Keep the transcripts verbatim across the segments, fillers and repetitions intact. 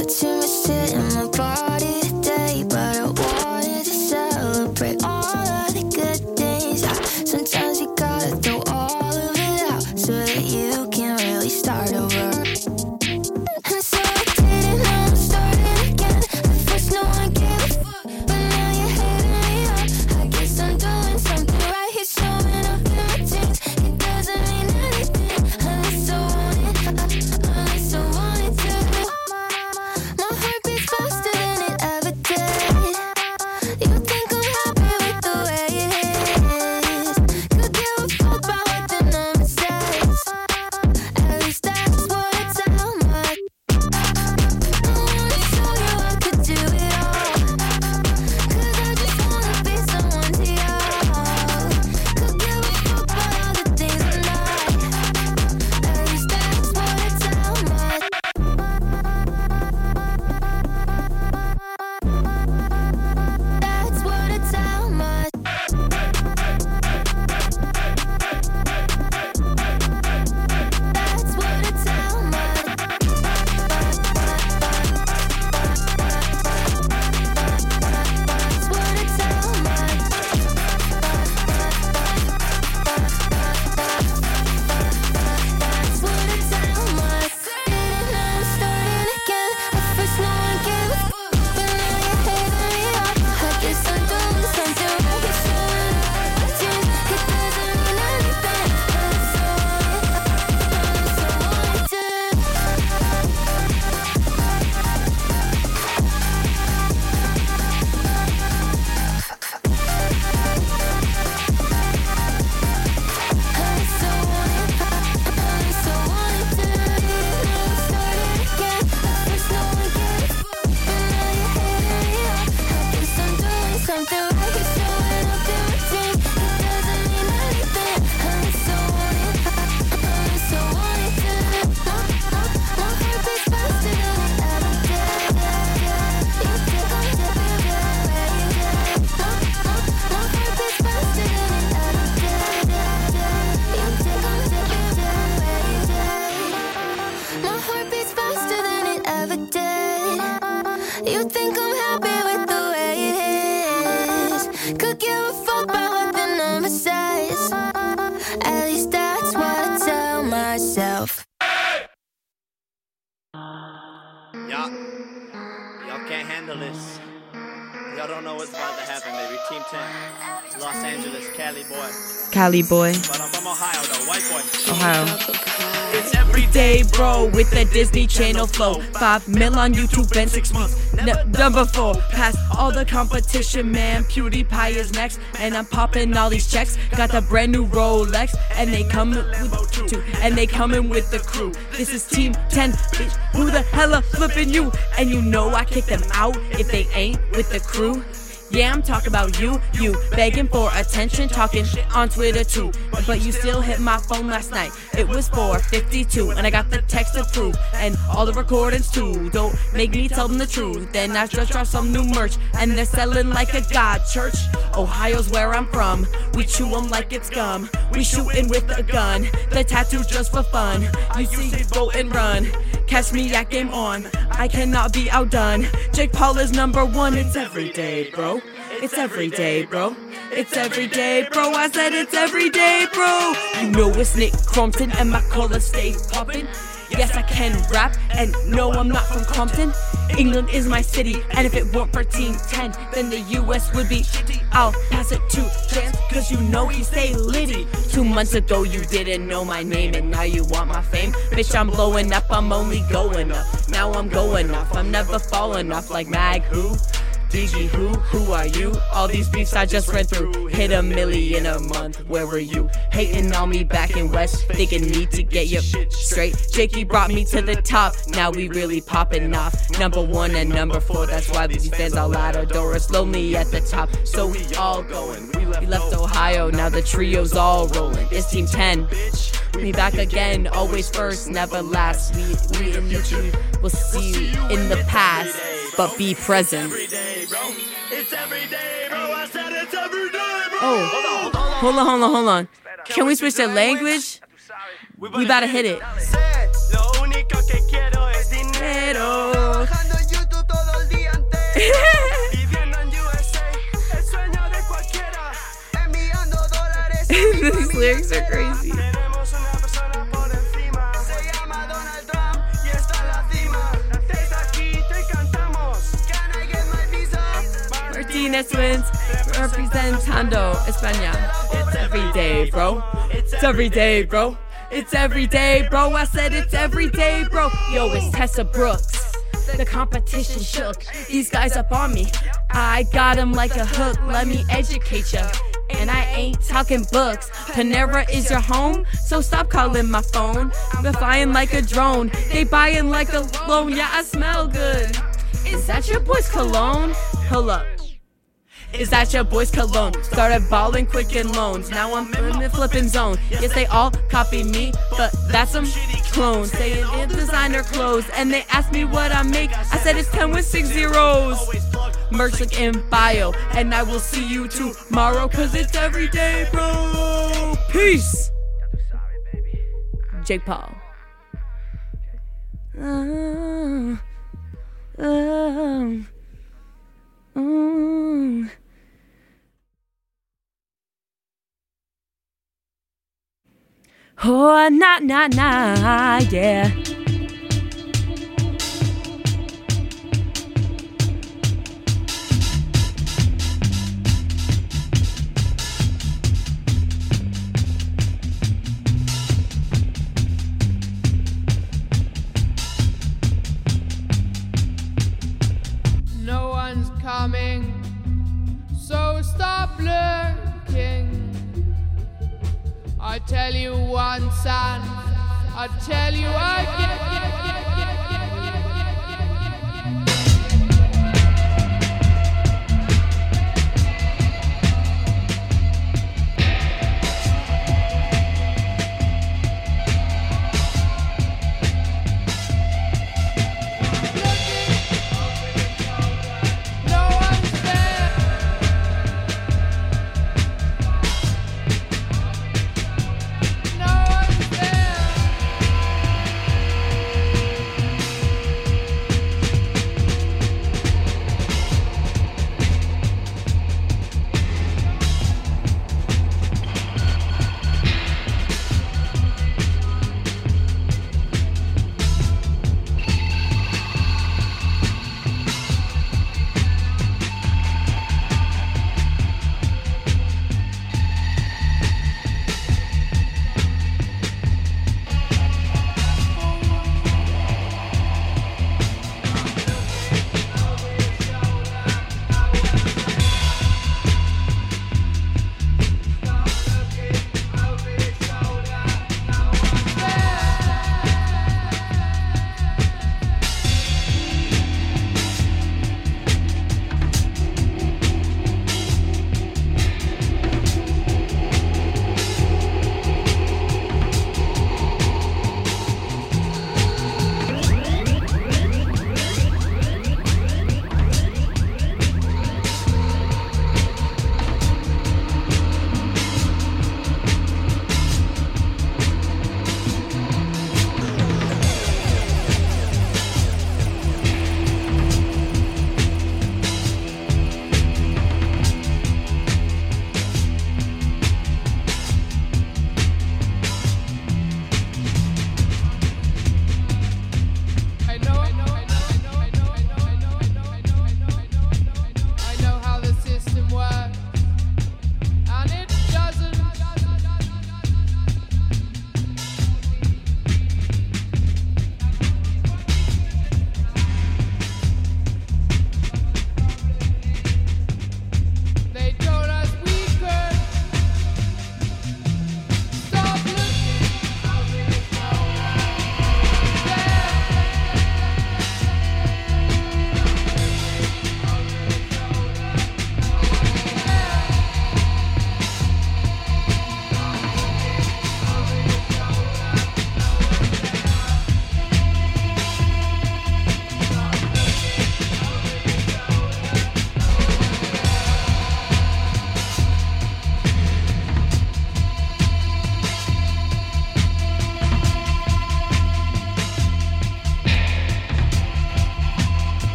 Put too much shit in my body today, but I wanted to celebrate all of the good things. Yeah, sometimes you gotta throw all of it out so that you can really start over. And so I did it, now I'm starting again. At first no one gave a fuck, but now you're hitting me up. I guess I'm doing something right here, showing up in my jeans. It doesn't mean anything unless I want it, unless I want it to. My heart beats faster than it ever did. You think I'm happy with the way it is? Could give a fuck about what the number says. At least that's what I tell my. I wanna show you I could do it all, 'cause I just wanna be someone to y'all. Could give a fuck about all the things I'm not. At least that's what I tell my. That's what I tell my. That's what I tell my. That's what I tell my. That's what I tell my. Did it, now I'm starting again. At first no one gave a fuck, but now you're hitting me up. I guess I'm doing something right here, showing up in my jeans. It doesn't mean anything unless I want it, unless I want it to. Unless I want it, unless I want it to. Now I'm starting again. At first no one gave a fuck, but now you're hitting me up. I guess I'm doing something right here, showing up in my jeans. It doesn't mean anything unless I want it, unless I want it to. My, my, my heart beats faster than it ever did. You think I'm different than where you did. My, my, my heart beats faster than it ever did. You think I'm different than where you did. My heart beats faster than it ever did. You think I'm happy with the way it is? Could give a fuck about what the number says. At least that's what I tell myself. Y'all, y'all can't handle this. Y'all don't know what's about to happen, baby. Team ten, Los Angeles, Cali boy. Cali boy, But I'm from Ohio, though, white boy. Ohio. It's every day, Day bro with the Disney Channel flow. Five mil on YouTube in six months. N- number four, past all the competition, man. PewDiePie is next, and I'm popping all these checks. Got the brand new Rolex, and they coming with two, and they coming with the crew. This is Team ten, bitch. Who the hell are flipping you? And you know I kick them out if they ain't with the crew. Yeah, I'm talking about you, you begging for attention, talking shit on Twitter too. But you still hit my phone last night. It was four fifty-two, and I got the text to prove, and all the recordings too. Don't make me tell them the truth. Then I just dropped some new merch, and they're selling like a god church. Ohio's where I'm from. We chew them like it's gum. We shooting with a gun. The tattoo just for fun. You see, go and run. Catch me at game on. I cannot be outdone. Jake Paul is number one. It's every day, bro. It's every day, bro. It's every day, bro. I said it's every day, bro. You know it's Nick Crompton and my collar stay poppin'. Yes, I can rap, and no, I'm not from Compton. England is my city, and if it weren't for Team ten, then the U S would be shitty. I'll pass it to Chance, cause you know he stay litty. Two months ago you didn't know my name, and now you want my fame. Bitch, I'm blowing up, I'm only going up. Now I'm going off, I'm never falling off like Mag who? D G who? Who are you? All these beefs I just read through. Hit a million a month, where were you? Hating on me back in West, thinking need to get your shit straight. Jakey brought me to the top, now we really popping off. Number one and number four, that's why these fans all out of Doris. Lonely at the top, so we all going. We left Ohio, now the trio's all rolling. It's Team ten. We back again, always first, never last. We, we in the future, we'll see you in the past, but be present. It's every day, bro. I said it's every day, bro. Oh, hold on, hold on, hold on. Can we switch to language? We about to hit it. Dinero. Martinez wins, representando España. It's every day, bro. It's every day, bro. It's every day, bro. I said it's every day, bro. Yo, it's Tessa Brooks. The competition shook. These guys up on me. I got them like a hook. Let me educate ya. And I ain't talking books. Panera is your home, so stop calling my phone. We're flying like a drone. They buying like a loan. Yeah, I smell good. Is that your boy's cologne? Hold up. Is that your boy's cologne? Started balling quick in loans. Now I'm in the flipping zone. Yes, they all copy me, but that's some clones. Saying it's designer clothes, and they ask me what I make. I said it's ten with six zeros. Merch link in bio, and I will see you tomorrow, cause it's every day, bro. Peace. Jake Paul. Uh, uh, uh. Oh, nah, nah, nah, yeah. No one's coming, so stop lurking. I tell you once and I tell you again.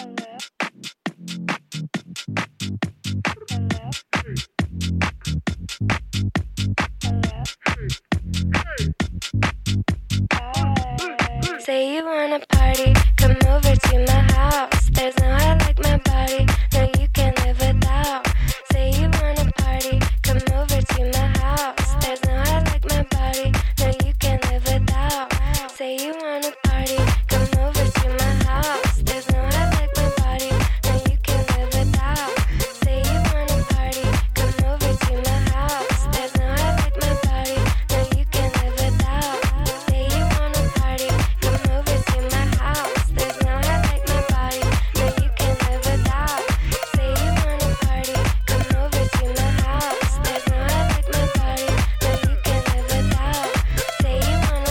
Say you wanna party, come over to my house. There's no I like my body, no you can live without. Say you wanna party, come over to my house. There's no I like my body, no you can live without. Say you wanna party, come over to my house. There's no I like my body, no you can live without. Say you wanna party, come over to my house. There's no I like my body, no you can live without. Say you wanna party, come over to my house. There's no I like my body, no you can live without. Say you wanna party, come over to my house. There's no I like my body, no you can live without. Say you wanna.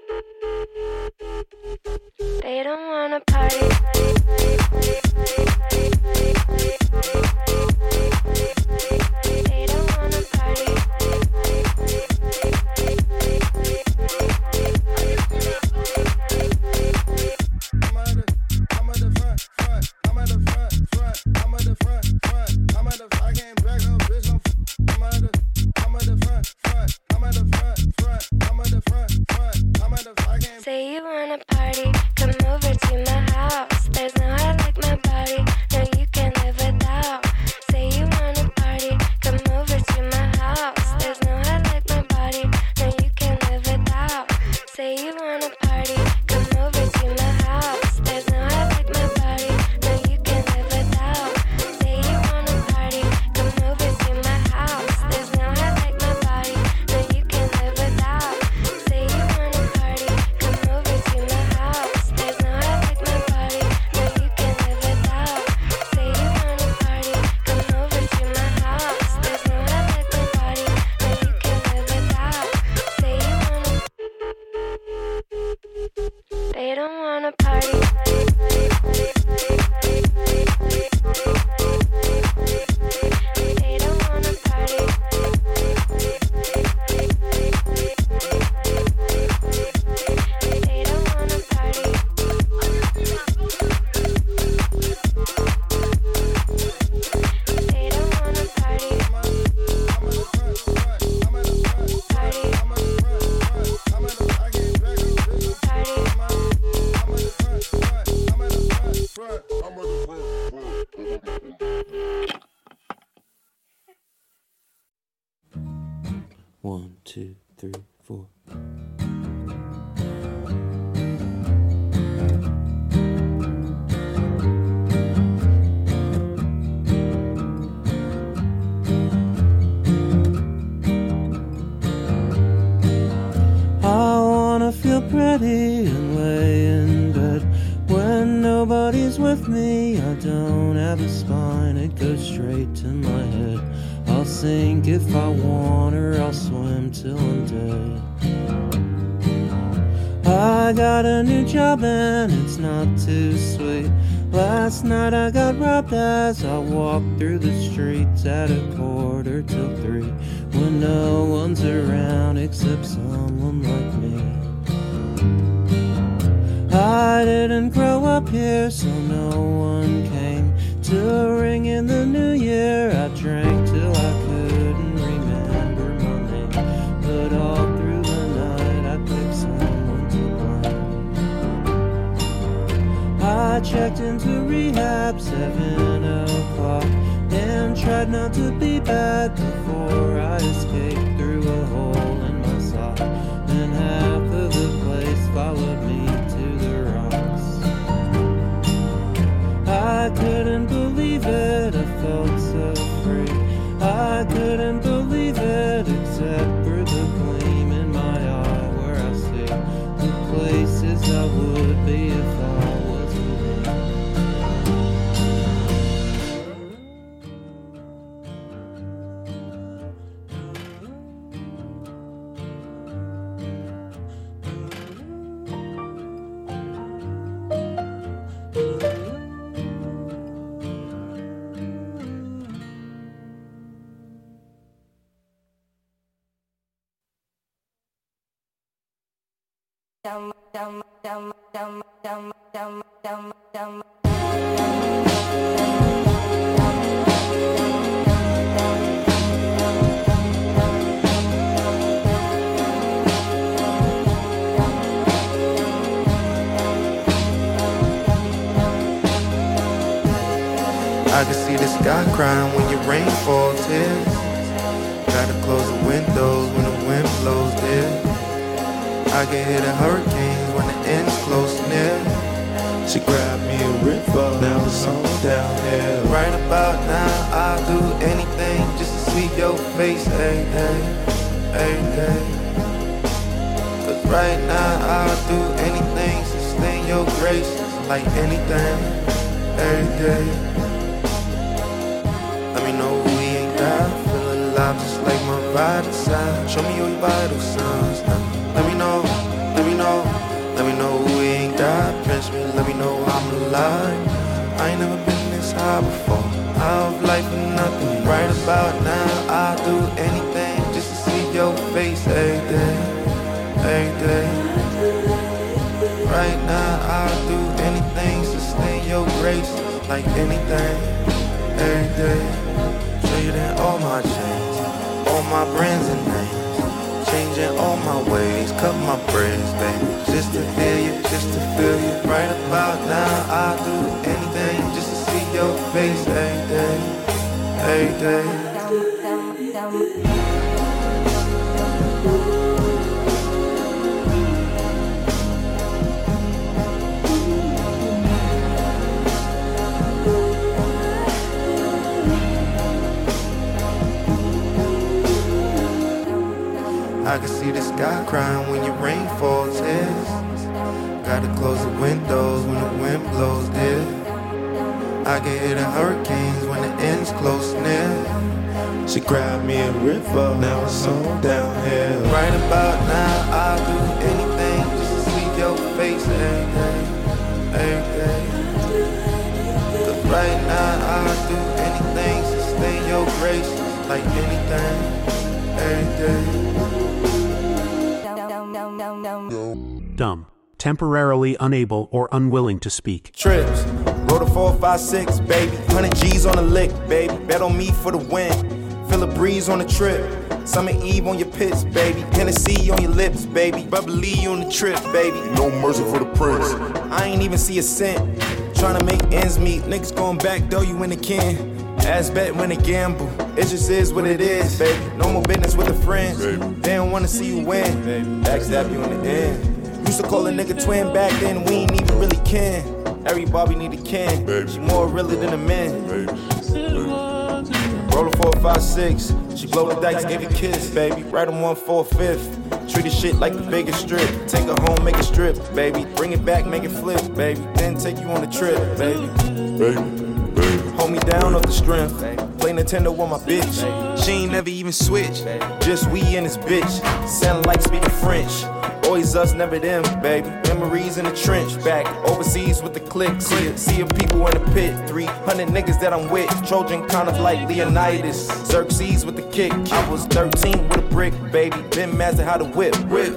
They don't wanna party. They don't wanna party. I'm at the, I'm at the front, front. I'm at the front, front. I'm at the front, front. I'm at the, I can't back no bitch no. I'm at the, I'm at the front, front. I'm at the front, front. I'm at the front, front. I'm at the, I can't. Say you wanna party, come over to my house. There's no I like my body, no you can live without. Say you wanna party, come over to my house. There's no I like my body, no you can live without. Say you wanna party, come over to my house. There's no I like my body, no you can live without. Say you wanna party, come over to my house. There's no I like my body, no you can live without. Say you wanna party, come over to my house. There's no I like my body, no you can live without. Say you wanna party, come over to my house. There's no I like my body, no you can live without. Say you wanna. They don't wanna party. They don't wanna party. They don't wanna party. They don't wanna party. I'm at the front, front. I'm at the front, Party, I'm at the front, front. I'm at the, I can't back no bitch no. party. I'm at the front, front. I'm at the front, front. I'm at the front, front. One, two, three, four. I wanna feel pretty and lay in bed when nobody's with me. I don't have a spine, it goes straight to my head. I'll sink if I want, or I'll swim till I'm dead. I got a new job and it's not too sweet. Last night I got robbed as I walked through the streets at a quarter till three, when no one's around except someone like me. I didn't grow up here, so no one came to ring in the new year. I drank till I couldn't remember my name, but all through the night I picked someone to blame. I checked into rehab seven o'clock and tried not to be bad before I escaped through a hole in my sock, and half of the place followed me to the rocks. I couldn't believe it, I felt so free. I couldn't believe it, except for the gleam in my eye where I see the places I would be if I was with Dum dum dum dum dum dum dum dum. I can see the sky crying when your rain falls here. Gotta close the windows when the wind blows there. I can hear the hurricanes when the end's close near. She grabbed me a river, now it's on down here. Right about now, I'll do anything just to see your face every day, every day. Cause right now, I'll do anything to sustain your grace, like anything, every day. Let me know we ain't died, feel alive just like my vital sign. Show me your vital signs now. Let me know, let me know, let me know we ain't died. Pinch me, let me know I'm alive. I ain't never been this high before. Out of life and nothing. Right about now, I'll do anything just to see your face every day, every day. Right now, I'll do anything to sustain your grace, like anything, every day. Trading all my chains, all my brands and names, changing all my ways, cut my braids, baby, just to hear you, just to feel you. Right about now, I'll do anything just to see your face every day, every day. I can see the sky crying when your rain falls here. Gotta close the windows when the wind blows there. I can hear the hurricanes when the end's close near. She grabbed me a river, now it's on down here. Right about now, I'll do anything just to see your face every day, every day. Cause right now, I'll do anything to sustain your grace, like anything, every day. Dumb. Temporarily unable or unwilling to speak. Trips. Roll the four, five, six, baby. one hundred G's on the lick, baby. Bet on me for the win. Feel a breeze on the trip. Summer Eve on your pits, baby. Tennessee on your lips, baby. Bubbly on the trip, baby. No mercy for the prince. I ain't even see a cent. Trying to make ends meet. Niggas going back, though you when they can. Ass bet when they gamble. It just is what it is, baby. No more business with the friends. Baby. They don't wanna see you win. Baby. Backstab you in the end. Used to call a nigga twin back then, we ain't even really kin. Everybody need a kin. Baby. She more realer than a man. Baby. Baby. Roll a four, five, six. She blow the dice, give you a kiss, baby. Write them one, four, fifth. Treat the shit like the biggest strip. Take her home, make it strip, baby. Bring it back, make it flip, baby. Then take you on a trip, baby. Baby. Hold me down off the strength. Play Nintendo with my bitch. She ain't never even switch. Just we and this bitch. Sound like speaking French. Always us, never them, baby. Memories in the trench. Back overseas with the click. See it, see people in the pit. three hundred niggas that I'm with. Trojan kind of like Leonidas. Xerxes with the kick. I was thirteen with a brick, baby. Been master how to whip. Whip.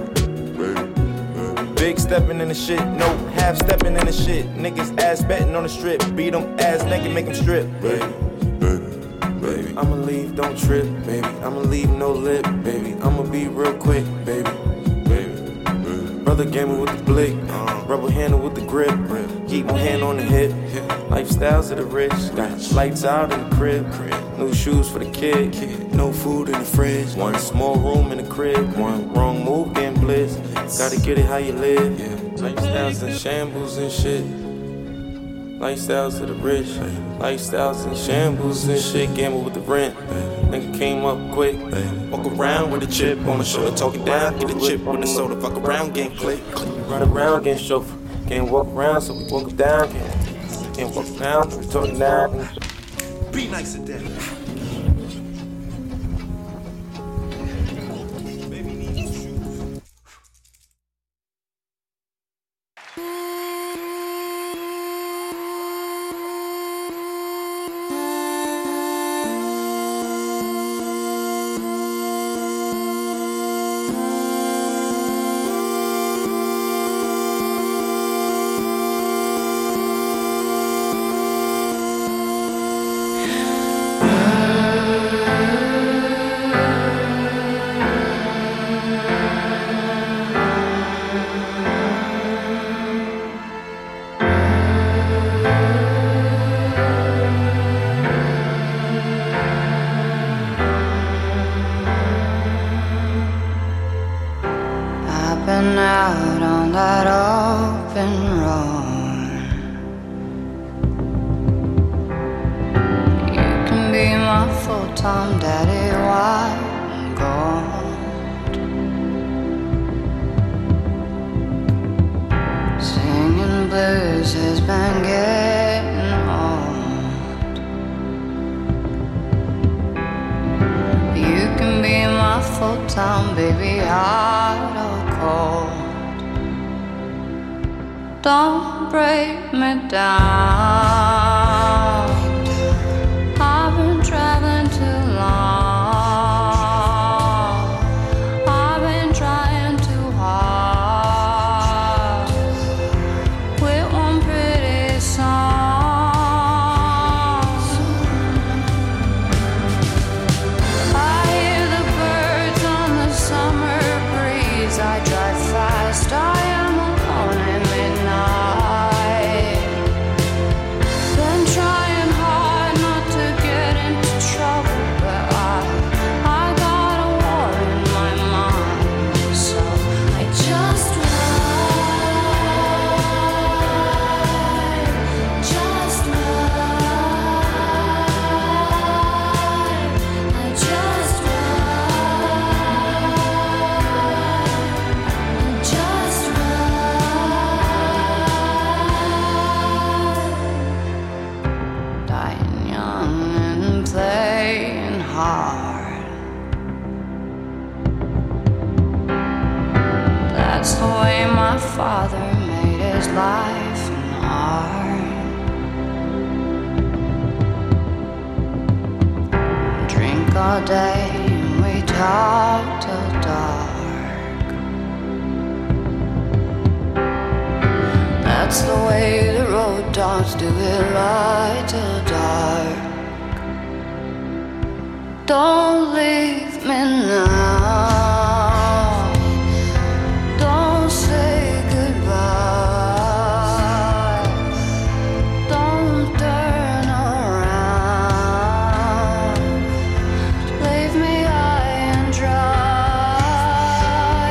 Big stepping in the shit, no half stepping in the shit. Niggas ass betting on the strip, beat them ass naked, make them strip. Baby, baby, baby, I'ma leave, don't trip, baby. I'ma leave no lip, baby. I'ma be real quick, baby, baby, baby. Brother gamer with the blick, uh, rubber handle with the grip. Keep my hand on the hip. Lifestyles of the rich, got lights out in the crib. New shoes for the kid, no food in the fridge. One small room in the crib, one wrong move getting blitzed. Gotta get it how you live. Lifestyles in shambles and shit. Lifestyles of the rich. Lifestyles in shambles and shit. Gamble with the rent. Nigga came up quick. Walk around with a chip on the shoulder, talking down. Get a chip with the soda. Fuck around, getting click. Run around, getting chauffeur. Can't walk around, so we walk down. Can't, can't walk around, so we talking down. Be nice and dead. that open road. You can be my full-time daddy while I'm gone. Singing blues has been getting old. You can be my full-time baby, hot or cold. Don't break me down. I've been traveling too long. I've been trying too hard with one pretty song. I hear the birds on the summer breeze. I drive fast. I am alone in midnight. Been trying hard not to get into trouble, but I, I got a war in my mind, so I just ride, just ride. I just ride, just ride. Dying young and playing hard. That's the way my father made his life and art. Drink all day and we talk till dark. That's the way the road dogs do it, light till dark. Don't leave me now. Don't say goodbye. Don't turn around. Leave me high and dry.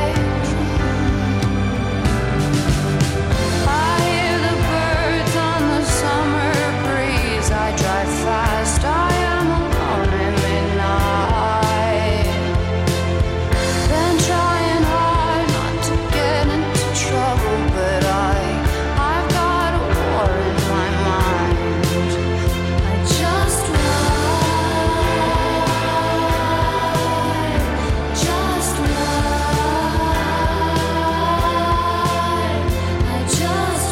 I hear the birds on the summer breeze. I drive fast. I am alone in midnight. Been trying hard not to get into trouble, but I, I've got a war in my mind. I just ride, just ride. I just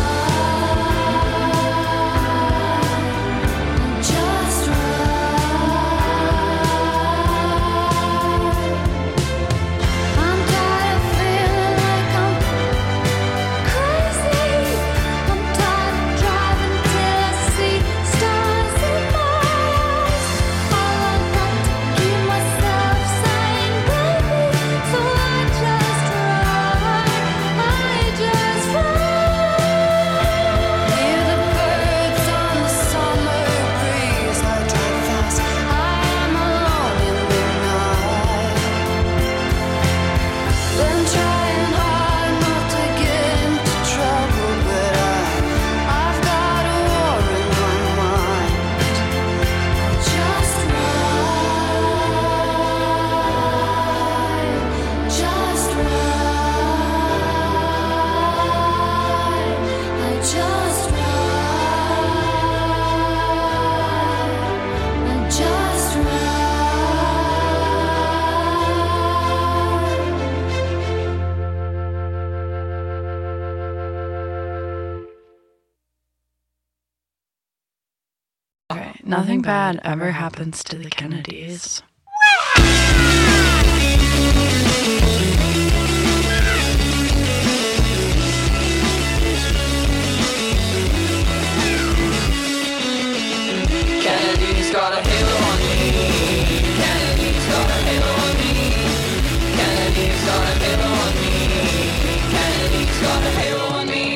ride, just ride. I'm tired of feeling like I'm crazy. I'm tired of driving till I see stars in my eyes. All I got to keep myself sane, baby. So I just ride, I just ride. Hear the birds on the summer breeze. I drive fast. I am alone in midnight. Been trying hard not to get into trouble, but I, I've got a war in my mind. I just ride, just ride. I just ride, I just ride. Okay, nothing bad ever happens to the Kennedys. Kennedy's got a halo on me. Kennedy's got a halo on me. Kennedy's got a halo on me. Kennedy's got a halo on me.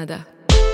nada.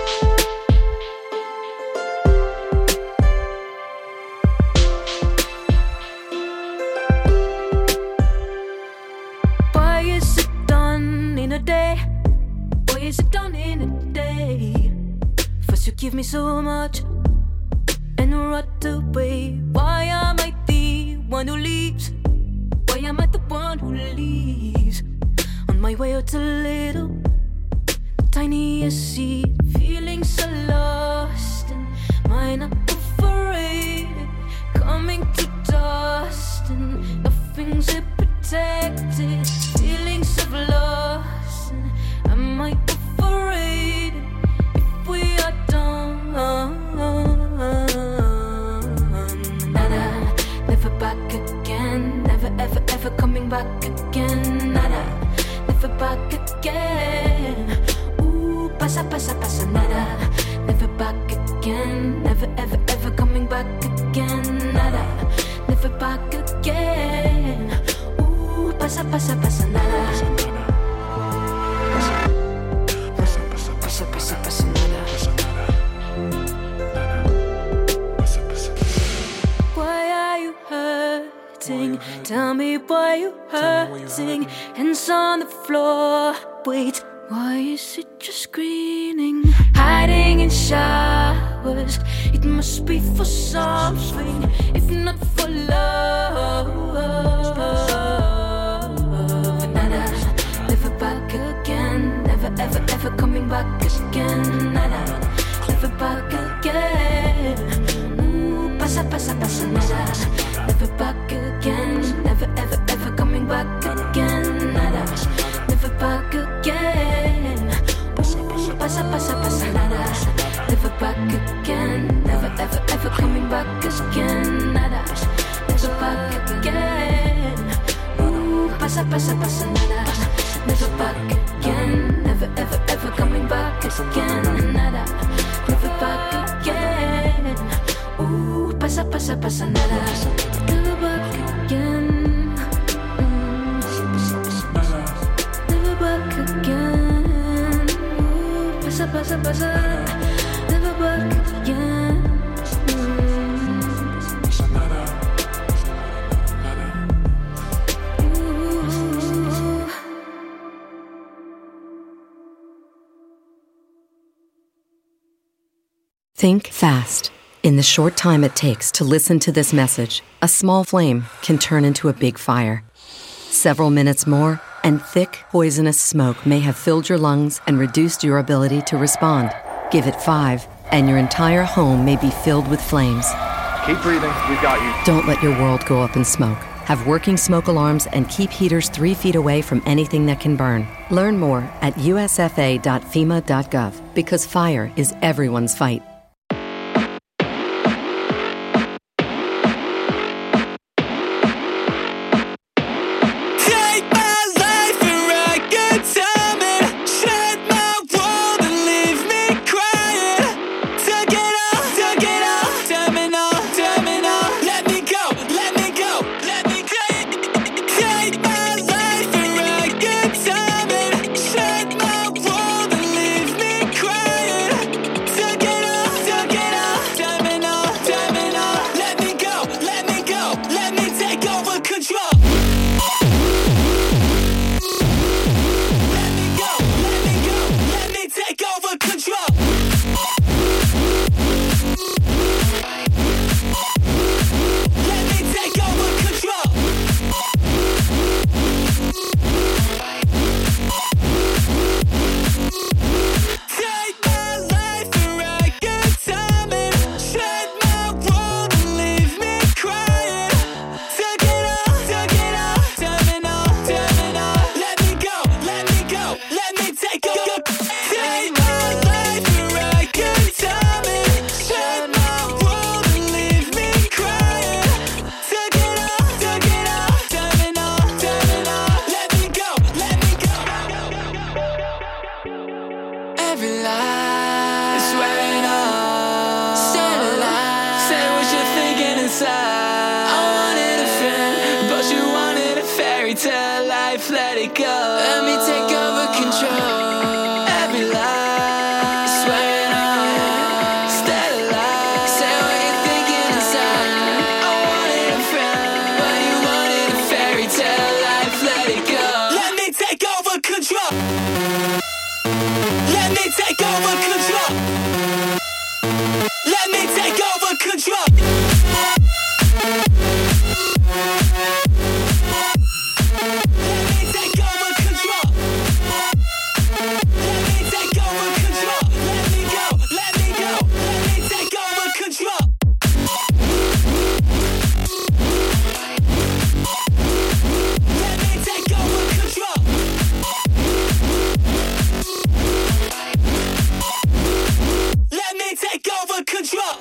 Why is it done in a day? Why is it done in a day? First you give me so much and right away. Why am I the one who leaves? Why am I the one who leaves? On my way out a little tiniest seed, feeling so lost and mine up overrated, coming to dust and nothing's it protected, feeling so lost and am I overrated if we are done? Nada, never back again, never ever ever coming back again. Nada, never back again. Ooh, pasa pasa pasa nada, never back again, never ever ever coming back again. Nada, never back again. Ooh, pasa pasa pasa nada. Pasa pasa pasa nada. Why are you hurting? Tell me why you hurting. Hands on the floor. Wait, why is it just screaming? Hiding in showers. It must be for something, if not for love. Nada, never back again, never ever ever coming back again. Nada, never back again. Ooh, pasa pasa pasa nada, never back again, never ever ever coming back again. Nada, never back again. Ooh, pasa pasa pasa nada, never back again, never ever ever coming back again. Nada, never back again. Ooh, pasa pasa pasa nada, never back again, never ever ever coming back again. Nada, never back again. Ooh, pasa pasa pasa nada, never back again. Mm. Never back again. Ooh, pasa pasa pasa, never back again. Think fast. In the short time it takes to listen to this message, a small flame can turn into a big fire. Several minutes more, and thick, poisonous smoke may have filled your lungs and reduced your ability to respond. Give it five, and your entire home may be filled with flames. Keep breathing, we've got you. Don't let your world go up in smoke. Have working smoke alarms and keep heaters three feet away from anything that can burn. Learn more at U S F A dot FEMA dot gov, because fire is everyone's fight. life, let it go. Let me take over control. Every lie, take over control. Let me take over control. Control.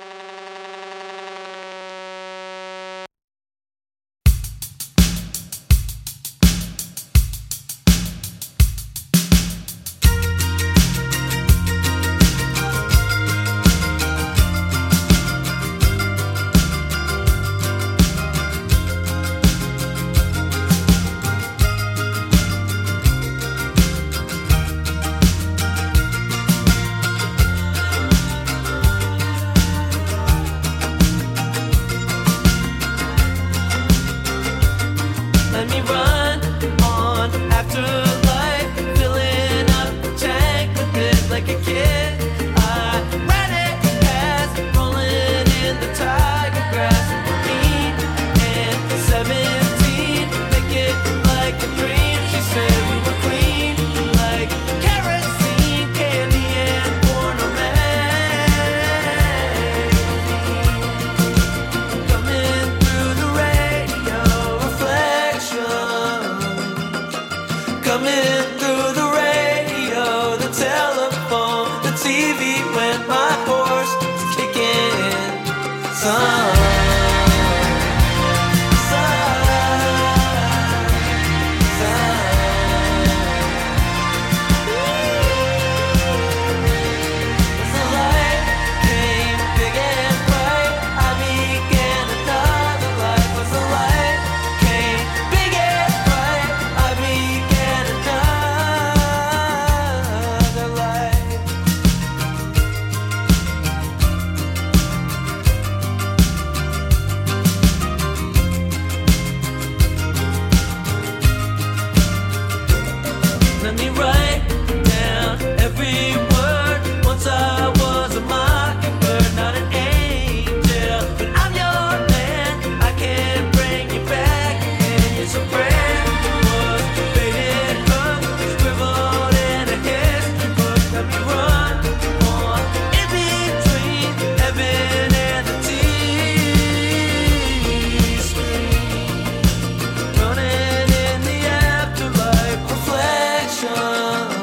Let me run on after life, filling up the tank with it like a kid. I ran it past, rolling in the tiger grass. fourteen and seventeen, make it like a dream. She said we were clean, like kerosene, candy and porno magazine. Coming through the radio, reflection. Coming through the radio, the telephone, the T V when my horse is kicking some. Let me write down every word. Once I was a mockingbird, not an angel, but I'm your man. I can bring you back again. It's a prayer was faded hook, scribbled in a history book. Let me run on in between heaven and the T-screen, running in the afterlife reflection.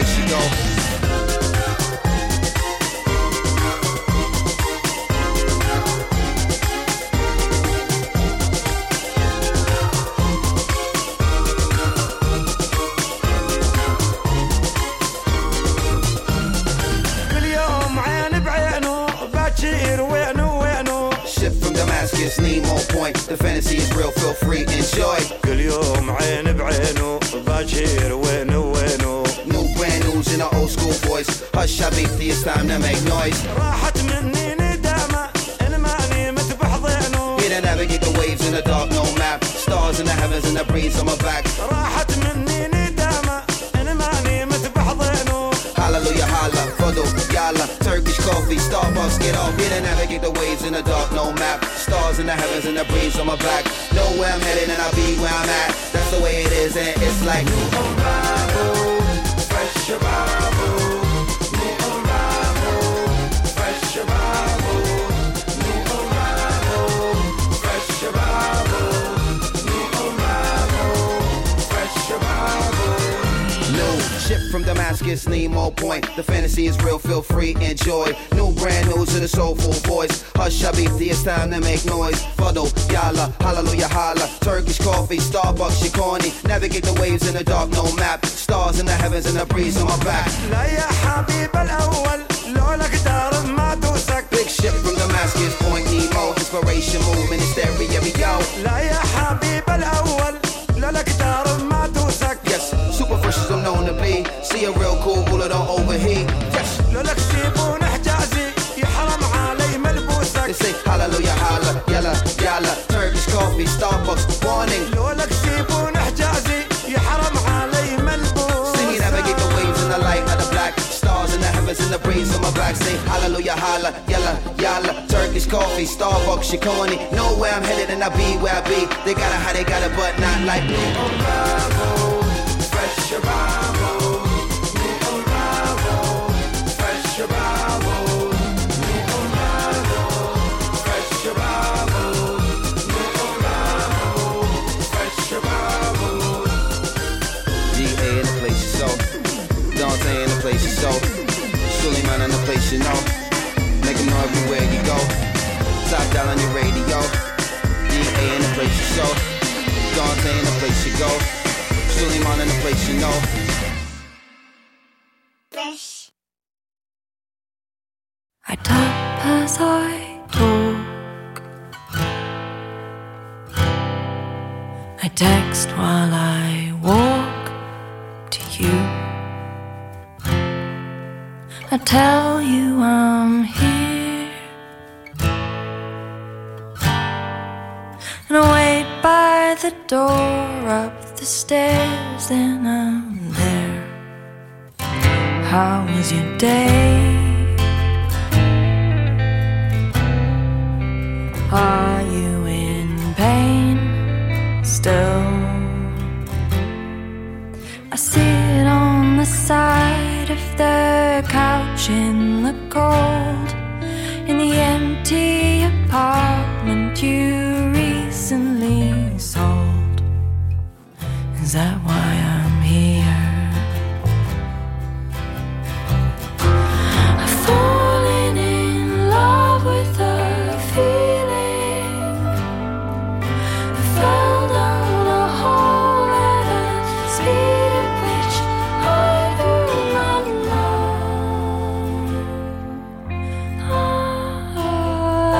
place you go. Damascus, Nemo Point. The fantasy is real, feel free, enjoy. كل يوم عين بعينه باجر وينه وينه. New brand news in the old school voice. Hush, حبيبتي, it's time to make noise. راحت مني ندامة أنا ماني متبحضينه. Here to navigate the waves in the dark, no map. Stars in the heavens and the breeze on my back. راحت مني ندامة أنا ماني متبحضينه. Hallelujah, holla, fado, yalla. Turkish coffee, Starbucks, get off. Here to navigate the waves in the dark, no map. Stars in the heavens and the breeze on my back. Know where I'm headed and I'll be where I'm at. That's the way it is and it's like new arrival, fresh arrival. New arrival, fresh arrival. New arrival, fresh arrival. New arrival, fresh arrival. New ship from Damascus, Nemo Point. The fantasy is real, feel free, enjoy. New brand news in a soulful voice. Hush, habibti, it's time to make noise. Fado, yalla, hallelujah, holla. Turkish coffee, Starbucks, Shikoni. Navigate the waves in the dark, no map. Stars in the heavens and the breeze on my back. لا يا حبيب الأول لولا قدر ما توسك. Big ship from Damascus, Point Nemo. Inspiration movement in stereo. لا يا حبيب الأول لولا قدر ما توسك. Yes, super fresh as I'm known to be. See a real cool ruler, don't overheat. Yes. لولا كسيبون حجازي يحرم علي ملبوسك. They say hallelujah, holla, yalla, yalla. Turkish coffee, Starbucks, warning. لولا كسيبون حجازي يحرم علي ملبوسك. See me navigate the waves in the light of the black. Stars in the heavens and the breeze on my back. Say hallelujah, holla, yalla, yalla. Turkish coffee, Starbucks, Shikoni. Know where I'm headed and I'll be where I be. They got it how they got it, but not like me. Arrival, fresh arrival. New arrival, fresh arrival. New arrival, fresh arrival. New arrival, fresh arrival. G A in the place you so. Dante in the place you so. Suleiman in the place you know. Make them know everywhere you go. Top down on your radio. D A in the place you so. Dante in the place you go. Suleiman in the place you know. I tap as I talk. I text while I walk to you. I tell you I'm here, and I wait by the door up the stairs, then I'm there. How was your day? Are you in pain still? I sit on the side of the couch in the cold, in the empty apartment you recently sold. Is that why I'm here? I've fallen in love with the feeling. I fell down a hole at a speed at which I do not know.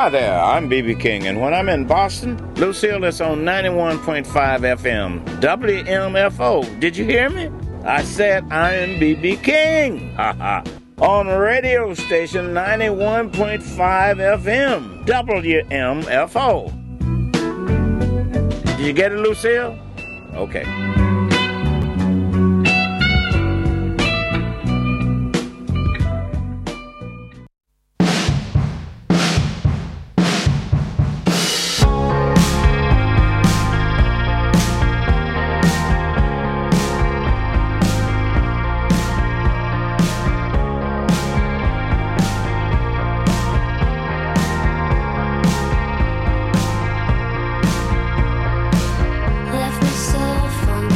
Hi there, I'm B B King, and when I'm in Boston, Lucille is on ninety-one point five F M, W M F O. Did you hear me? I said I am B B King. Ha ha. On radio station ninety-one point five F M, W M F O. Did you get it, Lucille? Okay. Left myself on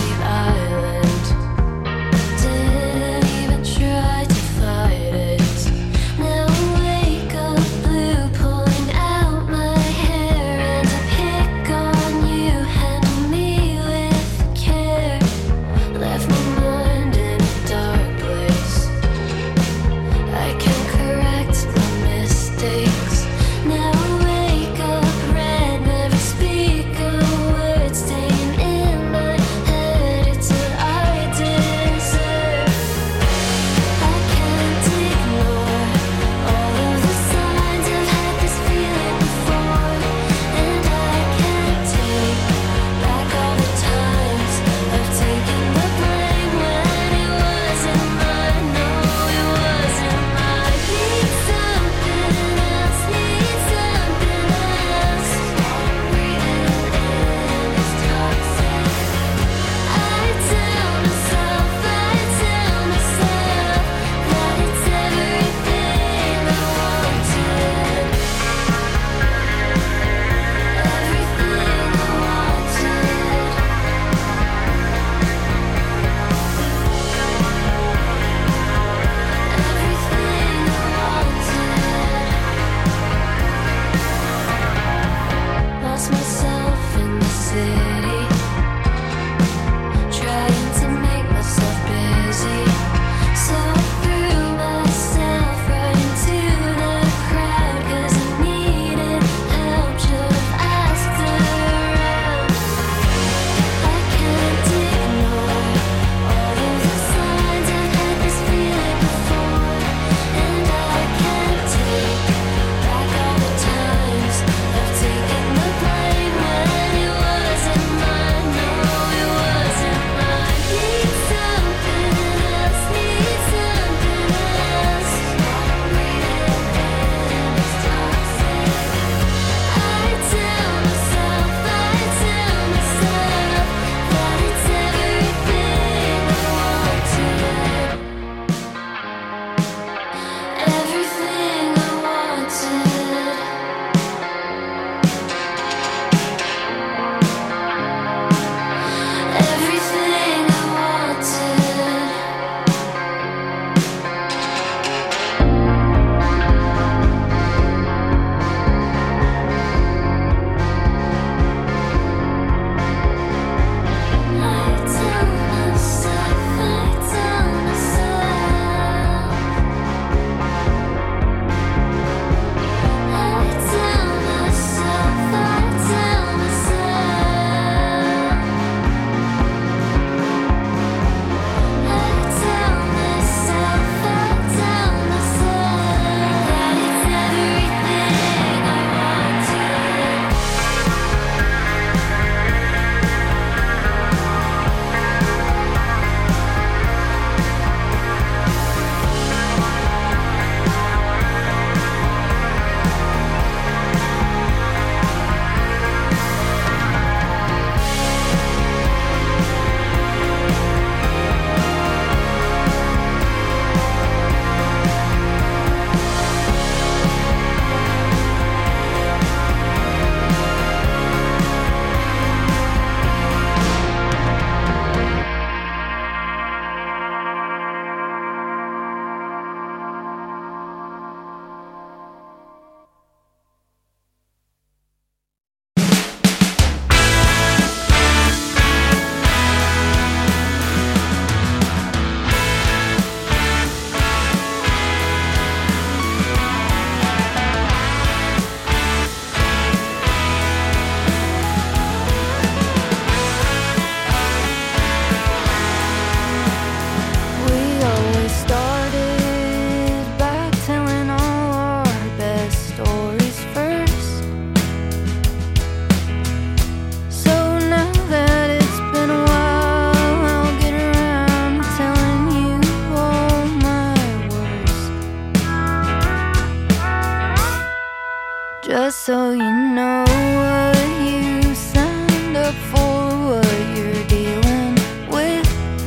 so you know what you signed up for, what you're dealing with.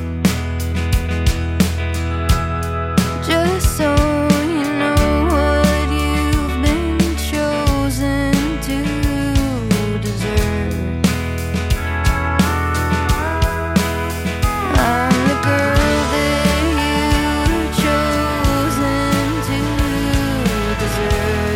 Just so you know what you've been chosen to deserve. I'm the girl that you've chosen to deserve.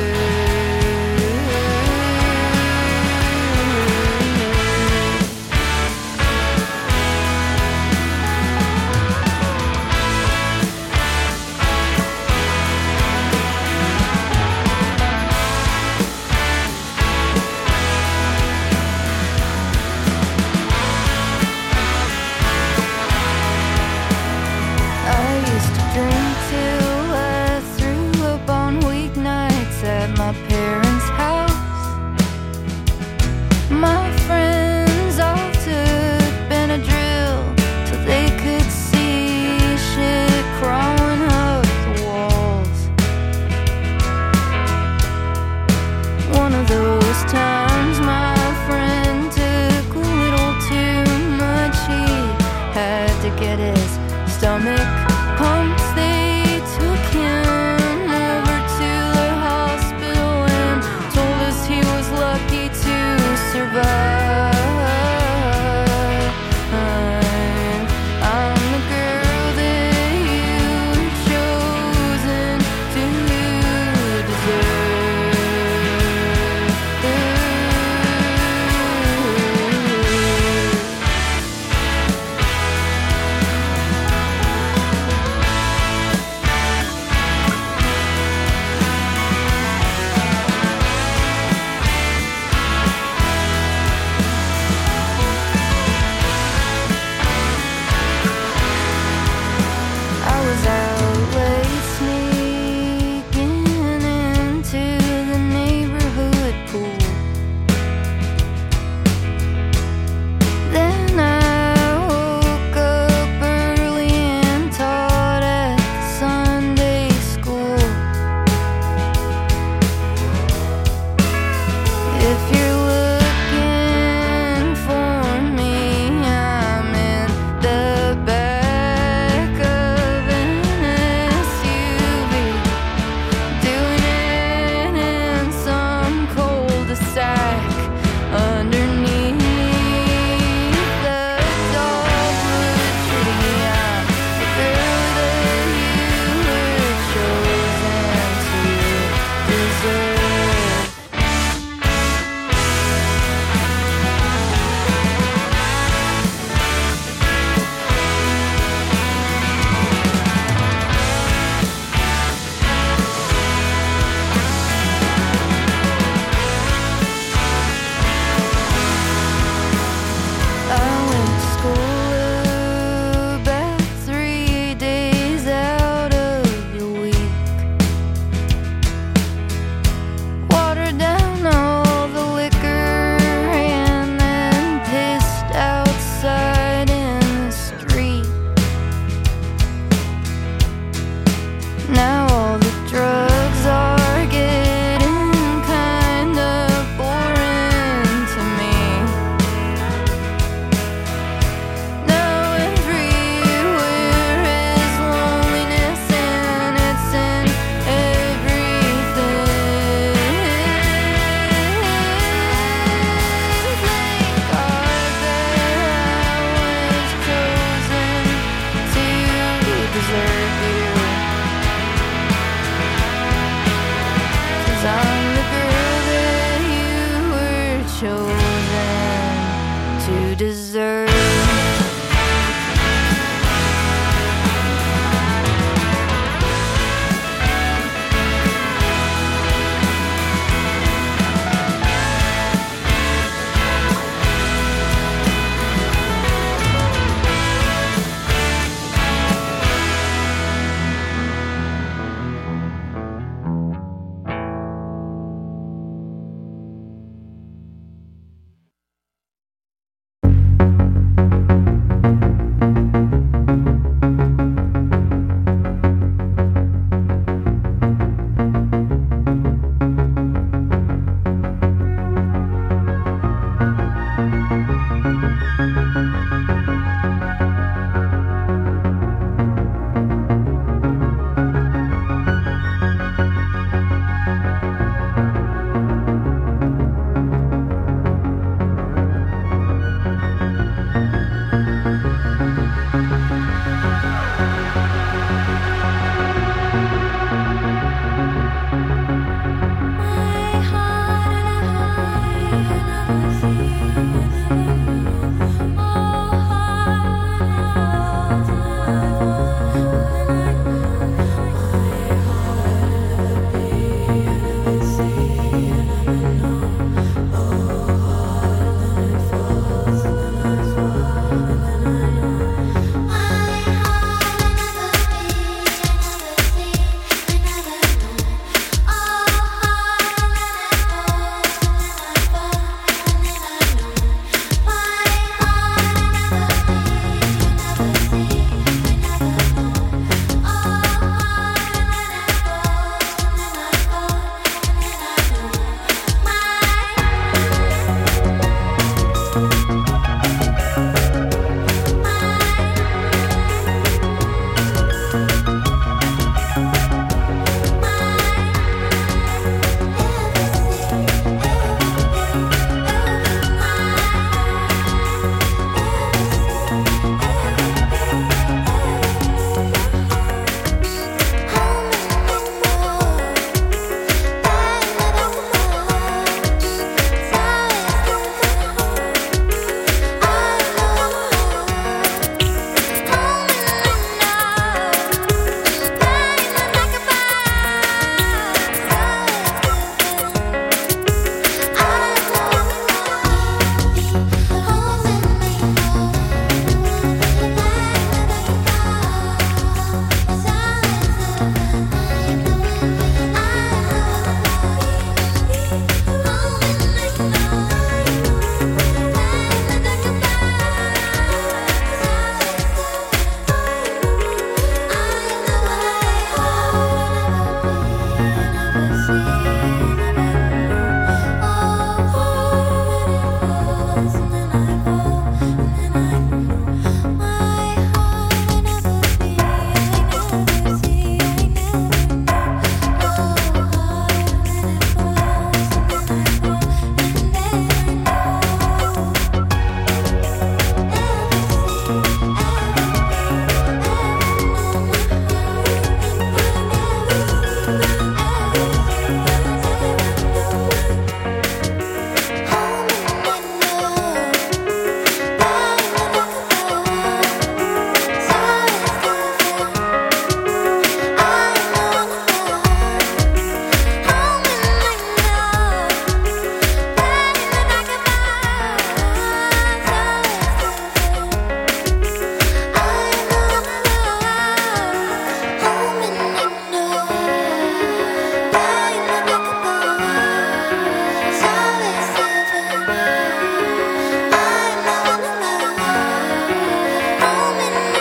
I used to drink till I threw up on weeknights at my parents' house. My friends all took Benadryl till they could see shit crawling up the walls. One of those times my friend took a little too much. He had to get his stomach pumped. They